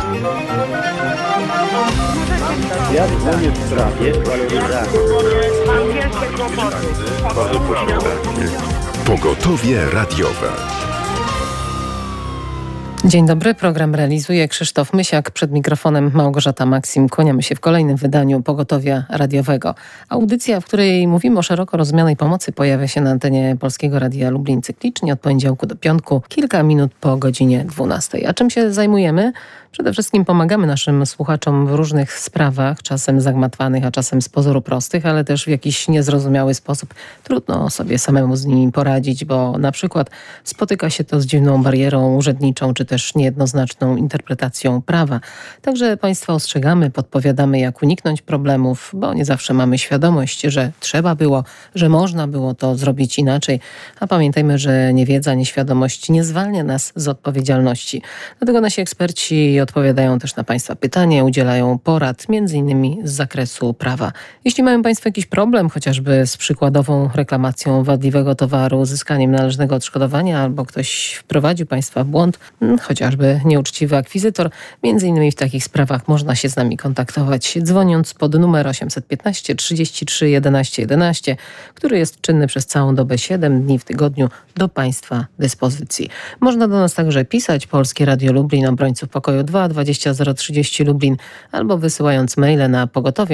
Ja dzwonię w sprawie waloryzacji. Pogotowie radiowe. Dzień dobry, program realizuje Krzysztof Mysiak, przed mikrofonem Małgorzata Maksim. Kłaniamy się w kolejnym wydaniu Pogotowia Radiowego. Audycja, w której mówimy o szeroko rozumianej pomocy, pojawia się na antenie Polskiego Radia Lublin cyklicznie od poniedziałku do piątku, kilka minut po godzinie 12. A czym się zajmujemy? Przede wszystkim pomagamy naszym słuchaczom w różnych sprawach, czasem zagmatwanych, a czasem z pozoru prostych, ale też w jakiś niezrozumiały sposób. Trudno sobie samemu z nimi poradzić, bo na przykład spotyka się to z dziwną barierą urzędniczą, czy też niejednoznaczną interpretacją prawa. Także Państwa ostrzegamy, podpowiadamy, jak uniknąć problemów, bo nie zawsze mamy świadomość, że trzeba było, że można było to zrobić inaczej. A pamiętajmy, że niewiedza, nieświadomość nie zwalnia nas z odpowiedzialności. Dlatego nasi eksperci odpowiadają też na Państwa pytania, udzielają porad, m.in. z zakresu prawa. Jeśli mają Państwo jakiś problem, chociażby z przykładową reklamacją wadliwego towaru, uzyskaniem należnego odszkodowania, albo ktoś wprowadził Państwa w błąd, chociażby nieuczciwy akwizytor, m.in. w takich sprawach można się z nami kontaktować, dzwoniąc pod numer 815 33 11 11, który jest czynny przez całą dobę 7 dni w tygodniu do Państwa dyspozycji. Można do nas także pisać. Polskie Radio Lublin, Obrońców Pokoju 2 20 030 Lublin, albo wysyłając maile na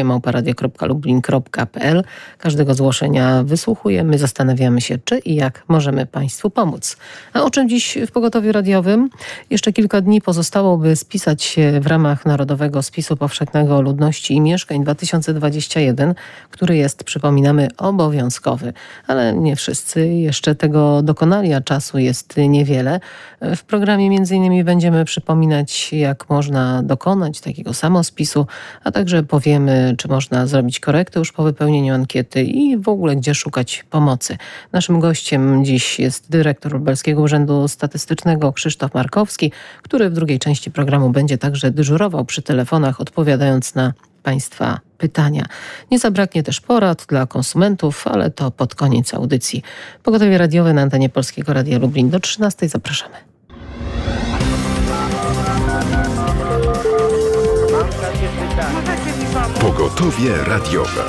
pogotowie@radio.lublin.pl. Każdego zgłoszenia wysłuchujemy, zastanawiamy się, czy i jak możemy Państwu pomóc. A o czym dziś w Pogotowiu Radiowym? Jeszcze kilka dni pozostało, by spisać się w ramach Narodowego Spisu Powszechnego Ludności i Mieszkań 2021, który jest, przypominamy, obowiązkowy. Ale nie wszyscy jeszcze tego dokonali, a czasu jest niewiele. W programie m.in. będziemy przypominać, jak można dokonać takiego samospisu, a także powiemy, czy można zrobić korektę już po wypełnieniu ankiety i w ogóle gdzie szukać pomocy. Naszym gościem dziś jest dyrektor Lubelskiego Urzędu Statystycznego Krzysztof Markowski, który w drugiej części programu będzie także dyżurował przy telefonach, odpowiadając na Państwa pytania. Nie zabraknie też porad dla konsumentów, ale to pod koniec audycji. Pogotowie radiowe na antenie Polskiego Radia Lublin do 13. Zapraszamy. Pogotowie radiowe.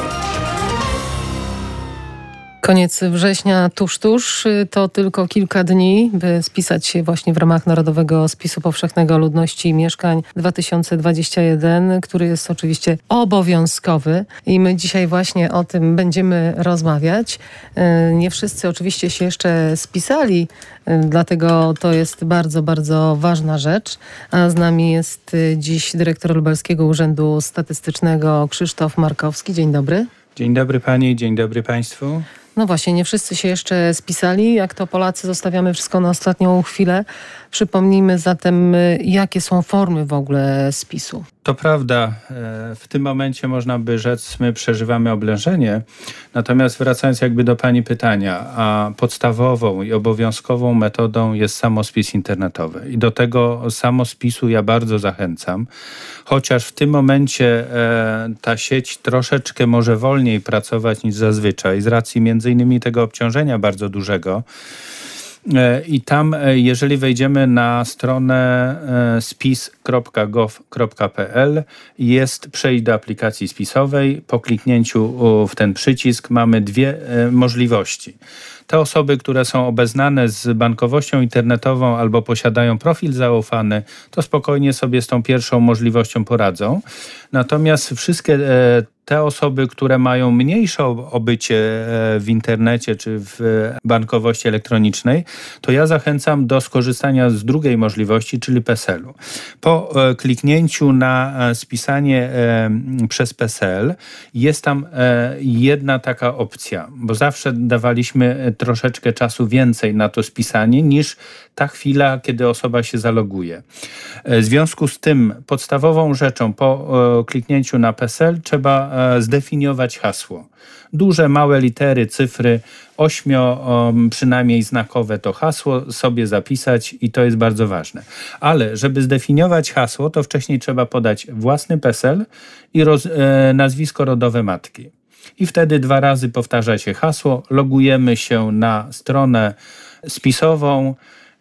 Koniec września tuż, to tylko kilka dni, by spisać się właśnie w ramach Narodowego Spisu Powszechnego Ludności i Mieszkań 2021, który jest oczywiście obowiązkowy i my dzisiaj właśnie o tym będziemy rozmawiać. Nie wszyscy oczywiście się jeszcze spisali, dlatego to jest bardzo, bardzo ważna rzecz. A z nami jest dziś dyrektor Lubelskiego Urzędu Statystycznego Krzysztof Markowski. Dzień dobry. Dzień dobry Pani, dzień dobry Państwu. No właśnie, nie wszyscy się jeszcze spisali. Jak to Polacy, zostawiamy wszystko na ostatnią chwilę. Przypomnijmy zatem, jakie są formy w ogóle spisu. To prawda, w tym momencie można by rzec, my przeżywamy oblężenie. Natomiast wracając jakby do Pani pytania, a podstawową i obowiązkową metodą jest samospis internetowy. I do tego samospisu ja bardzo zachęcam. Chociaż w tym momencie ta sieć troszeczkę może wolniej pracować niż zazwyczaj z racji między innymi tego obciążenia bardzo dużego. I tam, jeżeli wejdziemy na stronę spis.gov.pl, jest przejść do aplikacji spisowej. Po kliknięciu w ten przycisk mamy dwie możliwości. Te osoby, które są obeznane z bankowością internetową albo posiadają profil zaufany, to spokojnie sobie z tą pierwszą możliwością poradzą. Natomiast wszystkie te osoby, które mają mniejsze obycie w internecie czy w bankowości elektronicznej, to ja zachęcam do skorzystania z drugiej możliwości, czyli PESEL-u. Po kliknięciu na spisanie przez PESEL jest tam jedna taka opcja, bo zawsze dawaliśmy troszeczkę czasu więcej na to spisanie niż ta chwila, kiedy osoba się zaloguje. W związku z tym podstawową rzeczą po kliknięciu na PESEL trzeba zdefiniować hasło. Duże, małe litery, cyfry, 8 przynajmniej znakowe to hasło sobie zapisać i to jest bardzo ważne. Ale żeby zdefiniować hasło, to wcześniej trzeba podać własny PESEL i nazwisko rodowe matki. I wtedy 2 razy powtarza się hasło, logujemy się na stronę spisową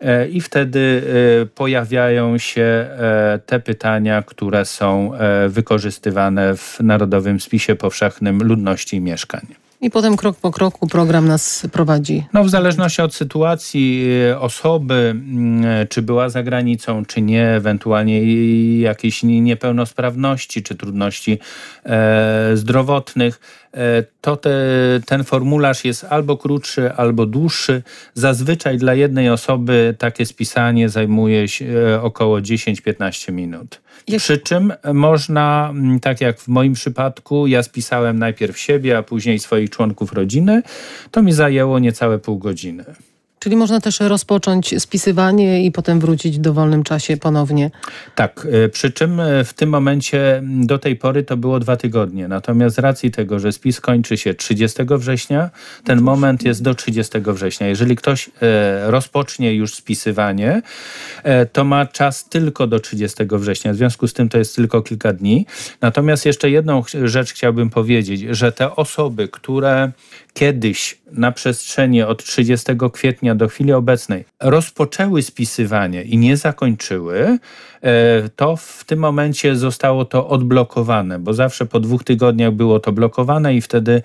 i wtedy pojawiają się te pytania, które są wykorzystywane w Narodowym Spisie Powszechnym Ludności i Mieszkań. I potem krok po kroku program nas prowadzi. W zależności od sytuacji osoby, czy była za granicą, czy nie, ewentualnie jakieś niepełnosprawności, czy trudności zdrowotnych, to ten formularz jest albo krótszy, albo dłuższy. Zazwyczaj dla jednej osoby takie spisanie zajmuje około 10-15 minut. Przy czym można, tak jak w moim przypadku, ja spisałem najpierw siebie, a później swoich członków rodziny, to mi zajęło niecałe pół godziny. Czyli można też rozpocząć spisywanie i potem wrócić w dowolnym czasie ponownie. Tak, przy czym w tym momencie do tej pory to było 2 tygodnie. Natomiast z racji tego, że spis kończy się 30 września, ten moment jest do 30 września. Jeżeli ktoś rozpocznie już spisywanie, to ma czas tylko do 30 września. W związku z tym to jest tylko kilka dni. Natomiast jeszcze jedną rzecz chciałbym powiedzieć, że te osoby, które kiedyś na przestrzeni od 30 kwietnia do chwili obecnej rozpoczęły spisywanie i nie zakończyły, to w tym momencie zostało to odblokowane, bo zawsze po 2 tygodniach było to blokowane i wtedy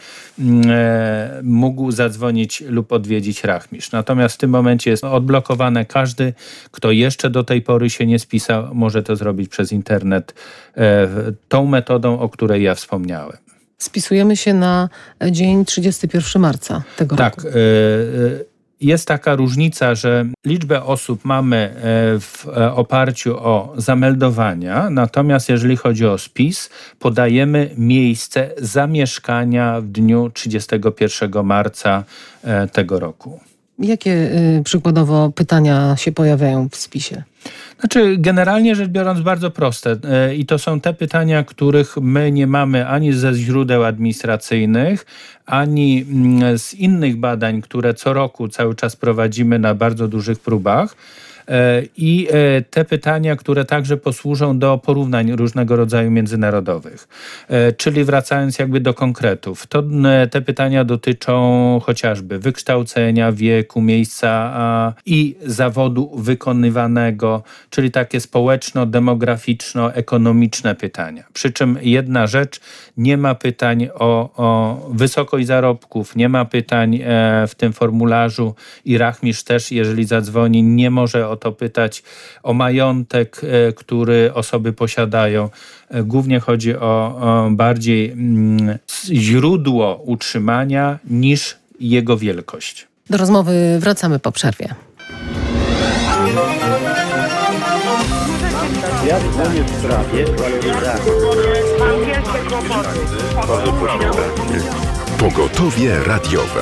mógł zadzwonić lub odwiedzić rachmistrz. Natomiast w tym momencie jest odblokowane. Każdy, kto jeszcze do tej pory się nie spisał, może to zrobić przez internet tą metodą, o której ja wspomniałem. Spisujemy się na dzień 31 marca tego roku. Tak. Jest taka różnica, że liczbę osób mamy w oparciu o zameldowania, natomiast jeżeli chodzi o spis, podajemy miejsce zamieszkania w dniu 31 marca tego roku. Jakie przykładowo pytania się pojawiają w spisie? Generalnie rzecz biorąc bardzo proste i to są te pytania, których my nie mamy ani ze źródeł administracyjnych, ani z innych badań, które co roku cały czas prowadzimy na bardzo dużych próbach. I te pytania, które także posłużą do porównań różnego rodzaju międzynarodowych. Czyli wracając jakby do konkretów, to te pytania dotyczą chociażby wykształcenia, wieku, miejsca i zawodu wykonywanego, czyli takie społeczno-demograficzno-ekonomiczne pytania. Przy czym jedna rzecz, nie ma pytań o wysokość zarobków, nie ma pytań w tym formularzu i rachmistrz też, jeżeli zadzwoni, nie może o to pytać, o majątek, który osoby posiadają. Głównie chodzi o bardziej źródło utrzymania niż jego wielkość. Do rozmowy wracamy po przerwie. Ja dzwonię w sprawie waloryzacji. Pogotowie radiowe.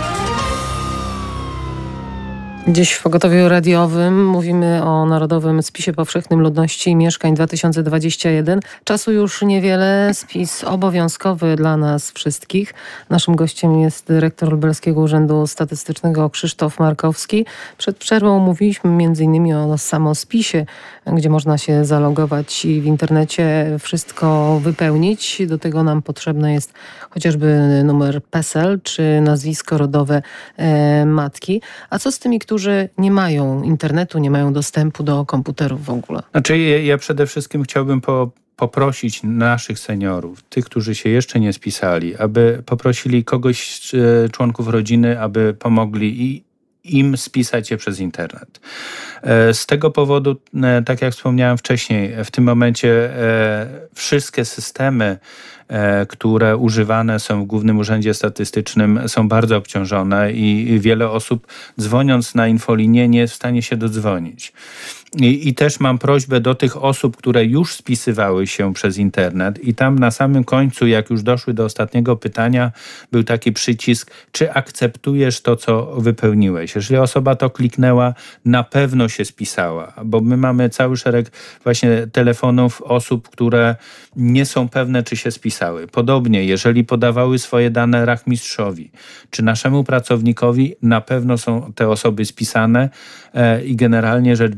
Dziś w Pogotowiu Radiowym mówimy o Narodowym Spisie Powszechnym Ludności i Mieszkań 2021. Czasu już niewiele, spis obowiązkowy dla nas wszystkich. Naszym gościem jest dyrektor Lubelskiego Urzędu Statystycznego Krzysztof Markowski. Przed przerwą mówiliśmy m.in. o samospisie, gdzie można się zalogować i w internecie wszystko wypełnić. Do tego nam potrzebny jest chociażby numer PESEL czy nazwisko rodowe matki. A co z tymi, którzy nie mają internetu, nie mają dostępu do komputerów w ogóle? Ja przede wszystkim chciałbym poprosić naszych seniorów, tych, którzy się jeszcze nie spisali, aby poprosili kogoś z członków rodziny, aby pomogli im spisać się przez internet. Z tego powodu, tak jak wspomniałem wcześniej, w tym momencie wszystkie systemy, które używane są w Głównym Urzędzie Statystycznym, są bardzo obciążone i wiele osób, dzwoniąc na infolinię, nie jest w stanie się dodzwonić. I też mam prośbę do tych osób, które już spisywały się przez internet i tam na samym końcu, jak już doszły do ostatniego pytania, był taki przycisk, czy akceptujesz to, co wypełniłeś. Jeżeli osoba to kliknęła, na pewno się spisała, bo my mamy cały szereg właśnie telefonów osób, które nie są pewne, czy się spisały. Podobnie, jeżeli podawały swoje dane rachmistrzowi, czy naszemu pracownikowi, na pewno są te osoby spisane i generalnie rzecz biorąc,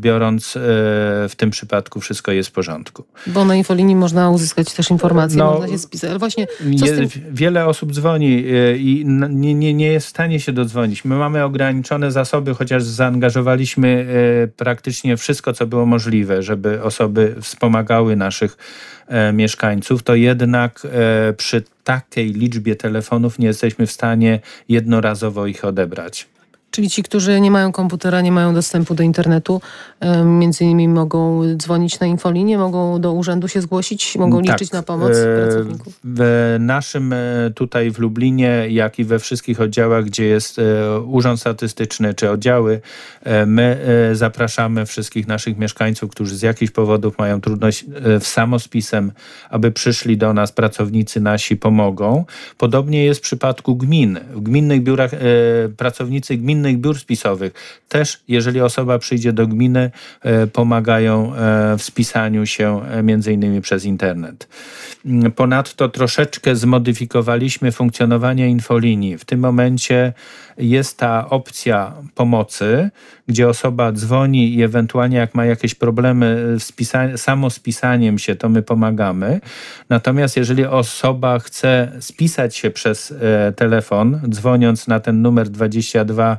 w tym przypadku wszystko jest w porządku. Bo na infolinii można uzyskać też informacje, można się spisać. Ale właśnie wiele osób dzwoni i nie jest w stanie się dodzwonić. My mamy ograniczone zasoby, chociaż zaangażowaliśmy praktycznie wszystko, co było możliwe, żeby osoby wspomagały naszych mieszkańców, to jednak przy takiej liczbie telefonów nie jesteśmy w stanie jednorazowo ich odebrać. Czyli ci, którzy nie mają komputera, nie mają dostępu do internetu, między innymi mogą dzwonić na infolinię, mogą do urzędu się zgłosić, mogą liczyć na pomoc pracowników? W naszym tutaj w Lublinie, jak i we wszystkich oddziałach, gdzie jest urząd statystyczny czy oddziały, my zapraszamy wszystkich naszych mieszkańców, którzy z jakichś powodów mają trudność z samospisem, aby przyszli do nas, pracownicy nasi pomogą. Podobnie jest w przypadku gmin. W gminnych biurach pracownicy gminnych biur spisowych też, jeżeli osoba przyjdzie do gminy, pomagają w spisaniu się między innymi przez internet. Ponadto troszeczkę zmodyfikowaliśmy funkcjonowanie infolinii. W tym momencie jest ta opcja pomocy, gdzie osoba dzwoni i ewentualnie jak ma jakieś problemy z samospisaniem się, to my pomagamy. Natomiast jeżeli osoba chce spisać się przez telefon, dzwoniąc na ten numer 22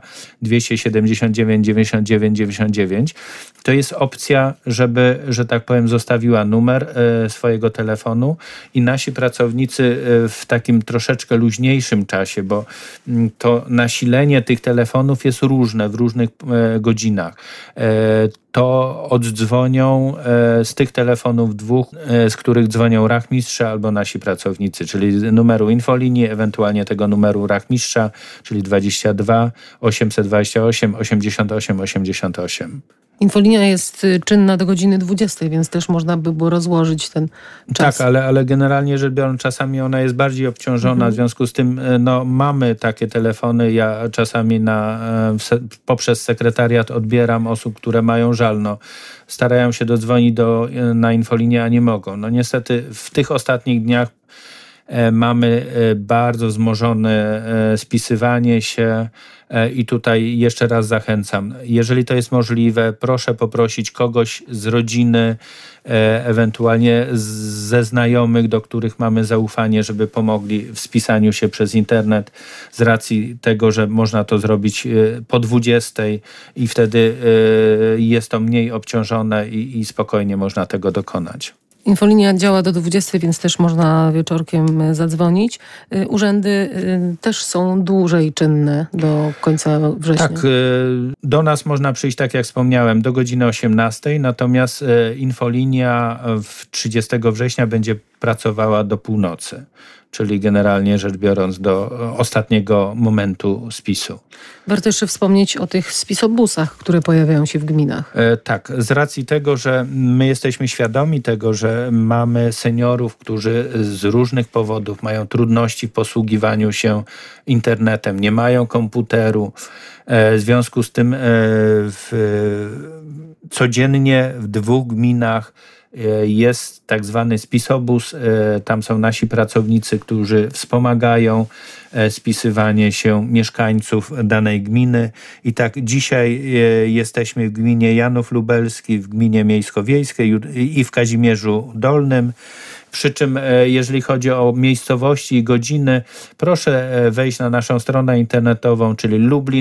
279 99 99, to jest opcja, żeby, że tak powiem, zostawiła numer swojego telefonu i nasi pracownicy w takim troszeczkę luźniejszym czasie, bo to nasilenie tych telefonów jest różne w różnych godzinach. To oddzwonią z tych telefonów dwóch, z których dzwonią rachmistrze albo nasi pracownicy, czyli numeru infolinii, ewentualnie tego numeru rachmistrza, czyli 22 828 88 88. Infolinia jest czynna do godziny 20, więc też można by było rozłożyć ten czas. Tak, ale generalnie rzecz biorąc, czasami ona jest bardziej obciążona, w związku z tym mamy takie telefony. Ja czasami poprzez sekretariat odbieram osób, które mają żal. Starają się dodzwonić na infolinię, a nie mogą. Niestety w tych ostatnich dniach mamy bardzo wzmożone spisywanie się i tutaj jeszcze raz zachęcam. Jeżeli to jest możliwe, proszę poprosić kogoś z rodziny, ewentualnie ze znajomych, do których mamy zaufanie, żeby pomogli w spisaniu się przez internet z racji tego, że można to zrobić po 20 i wtedy jest to mniej obciążone i spokojnie można tego dokonać. Infolinia działa do 20, więc też można wieczorkiem zadzwonić. Urzędy też są dłużej czynne do końca września. Tak, do nas można przyjść, tak jak wspomniałem, do godziny 18, natomiast infolinia 30 września będzie pracowała do północy, czyli generalnie rzecz biorąc do ostatniego momentu spisu. Warto jeszcze wspomnieć o tych spisobusach, które pojawiają się w gminach. Tak, z racji tego, że my jesteśmy świadomi tego, że mamy seniorów, którzy z różnych powodów mają trudności w posługiwaniu się internetem, nie mają komputeru. W związku z tym codziennie w 2 gminach jest tak zwany spisobus. Tam są nasi pracownicy, którzy wspomagają spisywanie się mieszkańców danej gminy. I tak dzisiaj jesteśmy w gminie Janów Lubelski, w gminie Miejsko-Wiejskiej i w Kazimierzu Dolnym. Przy czym jeżeli chodzi o miejscowości i godziny, proszę wejść na naszą stronę internetową, czyli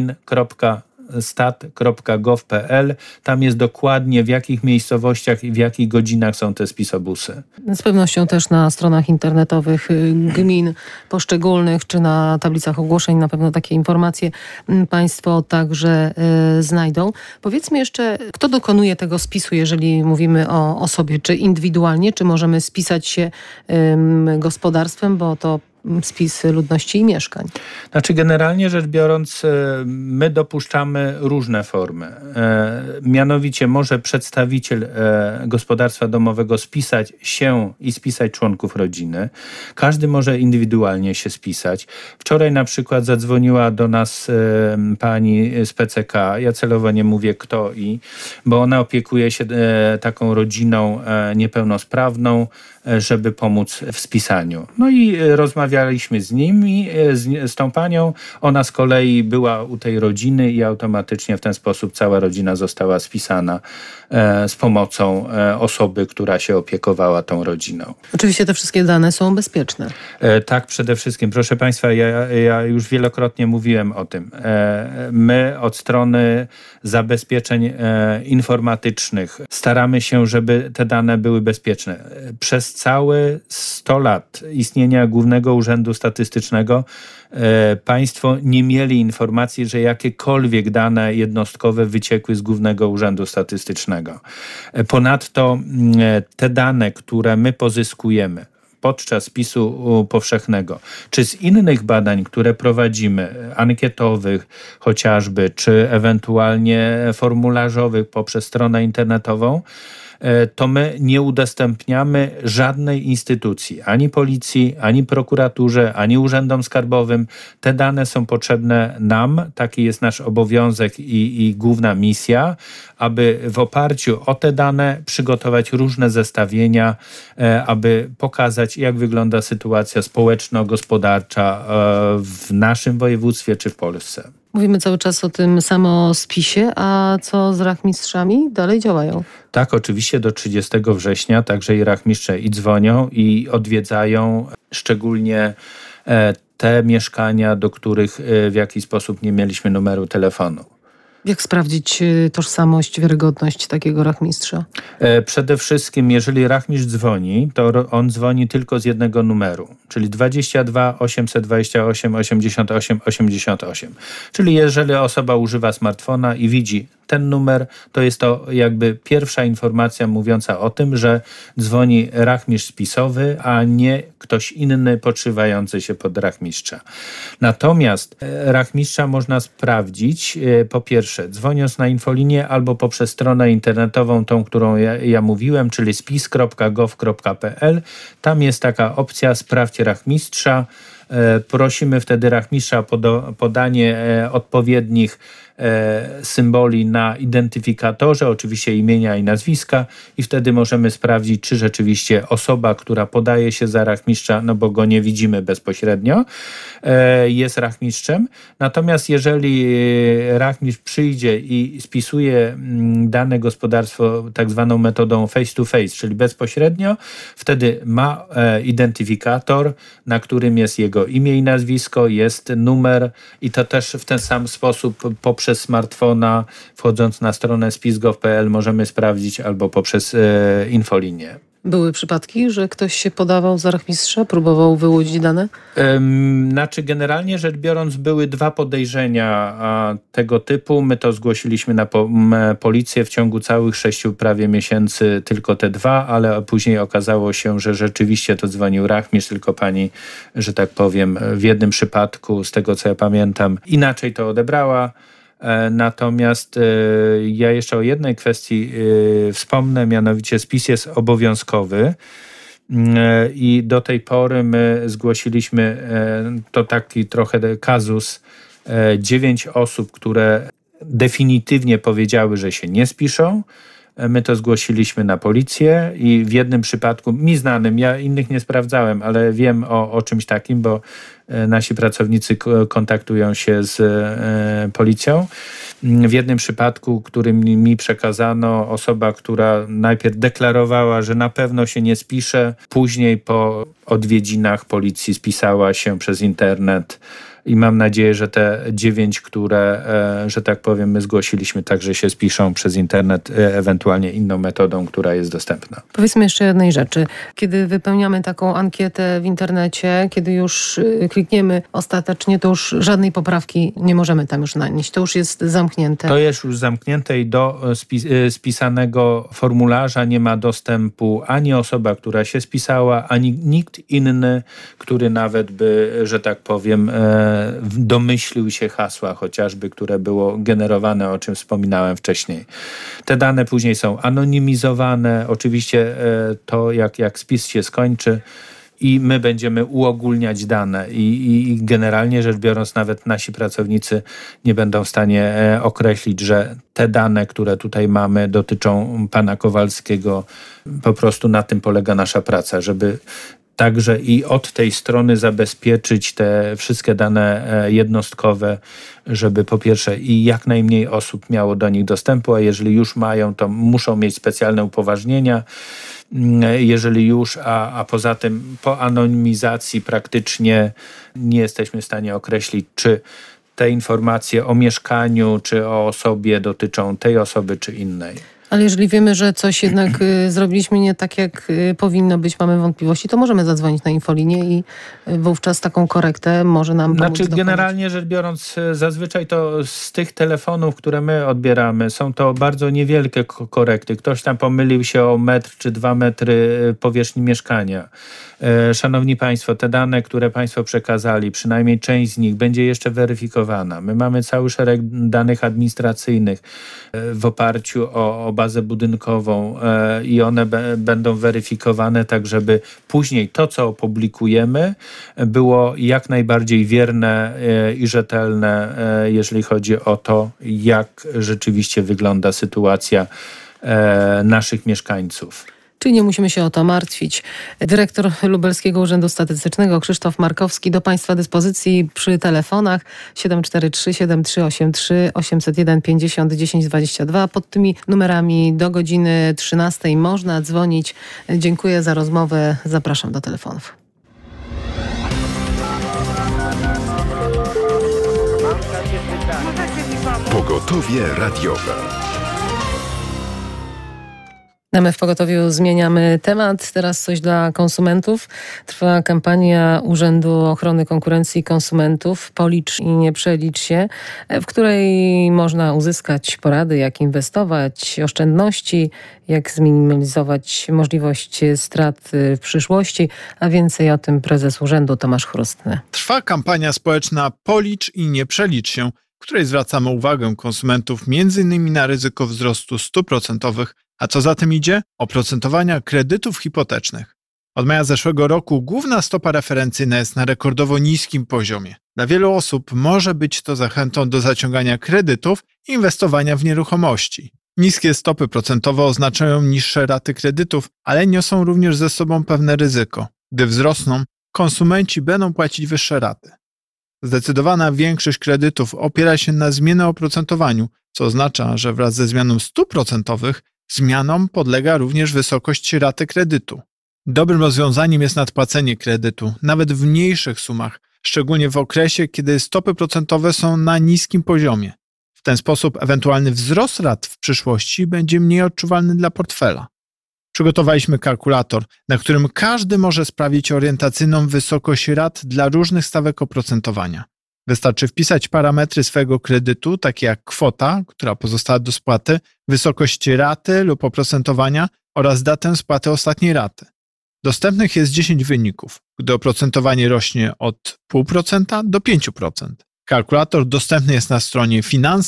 lublin.stat.gov.pl. Tam jest dokładnie w jakich miejscowościach i w jakich godzinach są te spisobusy. Z pewnością też na stronach internetowych gmin poszczególnych czy na tablicach ogłoszeń na pewno takie informacje Państwo także znajdą. Powiedzmy jeszcze, kto dokonuje tego spisu, jeżeli mówimy o osobie, czy indywidualnie, czy możemy spisać się gospodarstwem, bo to spis ludności i mieszkań. Znaczy generalnie rzecz biorąc, my dopuszczamy różne formy. Mianowicie może przedstawiciel gospodarstwa domowego spisać się i spisać członków rodziny. Każdy może indywidualnie się spisać. Wczoraj na przykład zadzwoniła do nas pani z PCK. Ja celowo nie mówię kto bo ona opiekuje się taką rodziną niepełnosprawną, żeby pomóc w spisaniu. No i rozmawiamy rozmawialiśmy z nimi, z tą panią. Ona z kolei była u tej rodziny i automatycznie w ten sposób cała rodzina została spisana z pomocą osoby, która się opiekowała tą rodziną. Oczywiście te wszystkie dane są bezpieczne. Tak, przede wszystkim. Proszę Państwa, ja już wielokrotnie mówiłem o tym. My od strony zabezpieczeń informatycznych staramy się, żeby te dane były bezpieczne. Przez całe 100 lat istnienia Głównego Urzędu Statystycznego państwo nie mieli informacji, że jakiekolwiek dane jednostkowe wyciekły z Głównego Urzędu Statystycznego. Ponadto te dane, które my pozyskujemy podczas spisu powszechnego, czy z innych badań, które prowadzimy, ankietowych chociażby, czy ewentualnie formularzowych poprzez stronę internetową, to my nie udostępniamy żadnej instytucji, ani policji, ani prokuraturze, ani urzędom skarbowym. Te dane są potrzebne nam, taki jest nasz obowiązek i główna misja, aby w oparciu o te dane przygotować różne zestawienia, aby pokazać, jak wygląda sytuacja społeczno-gospodarcza w naszym województwie czy w Polsce. Mówimy cały czas o tym samospisie, a co z rachmistrzami? Dalej działają. Tak, oczywiście do 30 września także i rachmistrze i dzwonią i odwiedzają szczególnie te mieszkania, do których w jakiś sposób nie mieliśmy numeru telefonu. Jak sprawdzić tożsamość, wiarygodność takiego rachmistrza? Przede wszystkim, jeżeli rachmistrz dzwoni, to on dzwoni tylko z jednego numeru, czyli 22 828 88 88. Czyli jeżeli osoba używa smartfona i widzi ten numer, to jest to jakby pierwsza informacja mówiąca o tym, że dzwoni rachmistrz spisowy, a nie ktoś inny podszywający się pod rachmistrza. Natomiast rachmistrza można sprawdzić po pierwsze dzwoniąc na infolinię albo poprzez stronę internetową, tą, którą ja mówiłem, czyli spis.gov.pl. Tam jest taka opcja sprawdź rachmistrza. Prosimy wtedy rachmistrza o podanie odpowiednich symboli na identyfikatorze, oczywiście imienia i nazwiska, i wtedy możemy sprawdzić, czy rzeczywiście osoba, która podaje się za rachmistrza, no bo go nie widzimy bezpośrednio, jest rachmistrzem. Natomiast jeżeli rachmistrz przyjdzie i spisuje dane gospodarstwo tak zwaną metodą face to face, czyli bezpośrednio, wtedy ma identyfikator, na którym jest jego imię i nazwisko, jest numer i to też w ten sam sposób poprzez smartfona, wchodząc na stronę spis.gov.pl możemy sprawdzić albo poprzez infolinię. Były przypadki, że ktoś się podawał za rachmistrza, próbował wyłudzić dane? Znaczy generalnie rzecz biorąc były 2 podejrzenia tego typu. My to zgłosiliśmy na policję w ciągu całych 6 prawie miesięcy, tylko te 2, ale później okazało się, że rzeczywiście to dzwonił rachmistrz, tylko pani, że tak powiem, w jednym przypadku, z tego co ja pamiętam, inaczej to odebrała. Natomiast ja jeszcze o jednej kwestii wspomnę, mianowicie spis jest obowiązkowy i do tej pory my zgłosiliśmy, to taki trochę kazus, 9 osób, które definitywnie powiedziały, że się nie spiszą. My to zgłosiliśmy na policję i w jednym przypadku, mi znanym, ja innych nie sprawdzałem, ale wiem o czymś takim, bo nasi pracownicy kontaktują się z policją. W jednym przypadku, który mi przekazano, osoba, która najpierw deklarowała, że na pewno się nie spisze, później po odwiedzinach policji spisała się przez internet. I mam nadzieję, że te 9, które, że tak powiem, my zgłosiliśmy, także się spiszą przez internet, ewentualnie inną metodą, która jest dostępna. Powiedzmy jeszcze jednej rzeczy. Kiedy wypełniamy taką ankietę w internecie, kiedy już klikniemy ostatecznie, to już żadnej poprawki nie możemy tam już nanieść. To już jest zamknięte. To jest już zamknięte i do spisanego formularza nie ma dostępu ani osoba, która się spisała, ani nikt inny, który nawet by, że tak powiem, domyślił się hasła chociażby, które było generowane, o czym wspominałem wcześniej. Te dane później są anonimizowane. Oczywiście to jak spis się skończy i my będziemy uogólniać dane i generalnie rzecz biorąc nawet nasi pracownicy nie będą w stanie określić, że te dane, które tutaj mamy dotyczą pana Kowalskiego. Po prostu na tym polega nasza praca, żeby także i od tej strony zabezpieczyć te wszystkie dane jednostkowe, żeby po pierwsze i jak najmniej osób miało do nich dostępu, a jeżeli już mają, to muszą mieć specjalne upoważnienia. Jeżeli już, a poza tym po anonimizacji praktycznie nie jesteśmy w stanie określić, czy te informacje o mieszkaniu, czy o osobie dotyczą tej osoby, czy innej. Ale jeżeli wiemy, że coś jednak zrobiliśmy nie tak, jak powinno być, mamy wątpliwości, to możemy zadzwonić na infolinię i wówczas taką korektę może nam pomóc dokonać. Generalnie rzecz biorąc, zazwyczaj to z tych telefonów, które my odbieramy, są to bardzo niewielkie korekty. Ktoś tam pomylił się o 1 czy 2 metry powierzchni mieszkania. Szanowni Państwo, te dane, które Państwo przekazali, przynajmniej część z nich będzie jeszcze weryfikowana. My mamy cały szereg danych administracyjnych w oparciu o bazę budynkową i one będą weryfikowane tak, żeby później to, co opublikujemy, było jak najbardziej wierne i rzetelne, jeżeli chodzi o to, jak rzeczywiście wygląda sytuacja naszych mieszkańców. Czyli nie musimy się o to martwić. Dyrektor Lubelskiego Urzędu Statystycznego Krzysztof Markowski do Państwa dyspozycji przy telefonach 743 7383 801 50 10 22. Pod tymi numerami do godziny 13 można dzwonić. Dziękuję za rozmowę. Zapraszam do telefonów. Pogotowie radiowe. My w Pogotowiu zmieniamy temat. Teraz coś dla konsumentów. Trwa kampania Urzędu Ochrony Konkurencji i Konsumentów Policz i nie przelicz się, w której można uzyskać porady, jak inwestować, oszczędności, jak zminimalizować możliwość strat w przyszłości. A więcej o tym prezes urzędu Tomasz Chrustny. Trwa kampania społeczna Policz i nie przelicz się, w której zwracamy uwagę konsumentów m.in. na ryzyko wzrostu stóp procentowych, a co za tym idzie? Oprocentowania kredytów hipotecznych. Od maja zeszłego roku główna stopa referencyjna jest na rekordowo niskim poziomie. Dla wielu osób może być to zachętą do zaciągania kredytów i inwestowania w nieruchomości. Niskie stopy procentowe oznaczają niższe raty kredytów, ale niosą również ze sobą pewne ryzyko. Gdy wzrosną, konsumenci będą płacić wyższe raty. Zdecydowana większość kredytów opiera się na zmiennym oprocentowaniu, co oznacza, że wraz ze zmianą stóp procentowych zmianom podlega również wysokość raty kredytu. Dobrym rozwiązaniem jest nadpłacenie kredytu, nawet w mniejszych sumach, szczególnie w okresie, kiedy stopy procentowe są na niskim poziomie. W ten sposób ewentualny wzrost rat w przyszłości będzie mniej odczuwalny dla portfela. Przygotowaliśmy kalkulator, na którym każdy może sprawdzić orientacyjną wysokość rat dla różnych stawek oprocentowania. Wystarczy wpisać parametry swojego kredytu, takie jak kwota, która pozostała do spłaty, wysokość raty lub oprocentowania oraz datę spłaty ostatniej raty. Dostępnych jest 10 wyników, gdy oprocentowanie rośnie od 0,5% do 5%. Kalkulator dostępny jest na stronie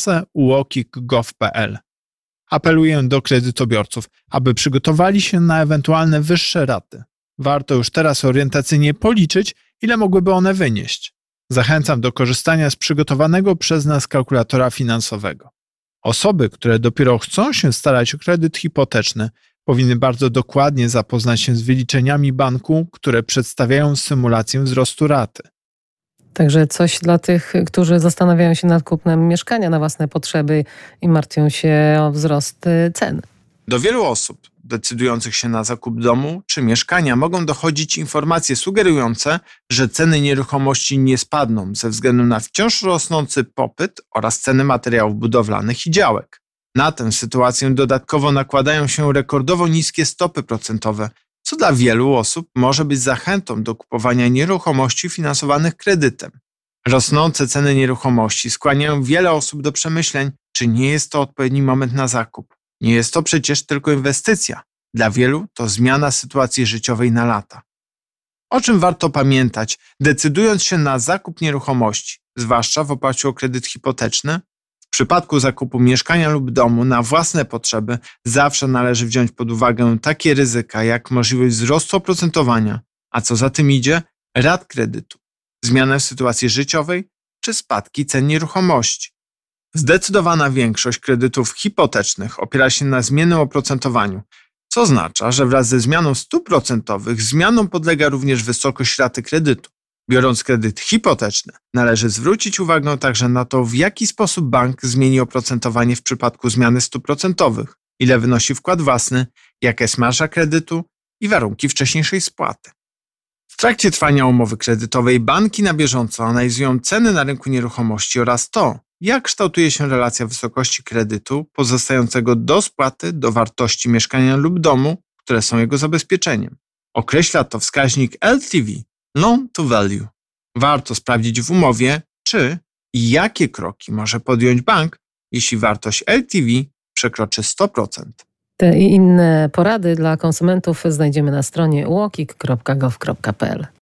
finanse.uokik.gov.pl. Apeluję do kredytobiorców, aby przygotowali się na ewentualne wyższe raty. Warto już teraz orientacyjnie policzyć, ile mogłyby one wynieść. Zachęcam do korzystania z przygotowanego przez nas kalkulatora finansowego. Osoby, które dopiero chcą się starać o kredyt hipoteczny, powinny bardzo dokładnie zapoznać się z wyliczeniami banku, które przedstawiają symulację wzrostu raty. Także coś dla tych, którzy zastanawiają się nad kupnem mieszkania na własne potrzeby i martwią się o wzrost cen. Do wielu osób decydujących się na zakup domu czy mieszkania mogą dochodzić informacje sugerujące, że ceny nieruchomości nie spadną ze względu na wciąż rosnący popyt oraz ceny materiałów budowlanych i działek. Na tę sytuację dodatkowo nakładają się rekordowo niskie stopy procentowe, co dla wielu osób może być zachętą do kupowania nieruchomości finansowanych kredytem. Rosnące ceny nieruchomości skłaniają wiele osób do przemyśleń, czy nie jest to odpowiedni moment na zakup. Nie jest to przecież tylko inwestycja. Dla wielu to zmiana sytuacji życiowej na lata. O czym warto pamiętać, decydując się na zakup nieruchomości, zwłaszcza w oparciu o kredyt hipoteczny? W przypadku zakupu mieszkania lub domu na własne potrzeby zawsze należy wziąć pod uwagę takie ryzyka jak możliwość wzrostu oprocentowania, a co za tym idzie, rat kredytu, zmianę w sytuacji życiowej czy spadki cen nieruchomości. Zdecydowana większość kredytów hipotecznych opiera się na zmiennym oprocentowaniu, co co oznacza, że wraz ze zmianą stóp procentowych zmianom podlega również wysokość raty kredytu. Biorąc kredyt hipoteczny, należy zwrócić uwagę także na to, w jaki sposób bank zmieni oprocentowanie w przypadku zmiany stóp procentowych, ile wynosi wkład własny, jaka jest marża kredytu i warunki wcześniejszej spłaty. W trakcie trwania umowy kredytowej banki na bieżąco analizują ceny na rynku nieruchomości oraz to, jak kształtuje się relacja wysokości kredytu pozostającego do spłaty do wartości mieszkania lub domu, które są jego zabezpieczeniem. Określa to wskaźnik LTV, Loan to Value. Warto sprawdzić w umowie, czy i jakie kroki może podjąć bank, jeśli wartość LTV przekroczy 100%. Te i inne porady dla konsumentów znajdziemy na stronie uokik.gov.pl.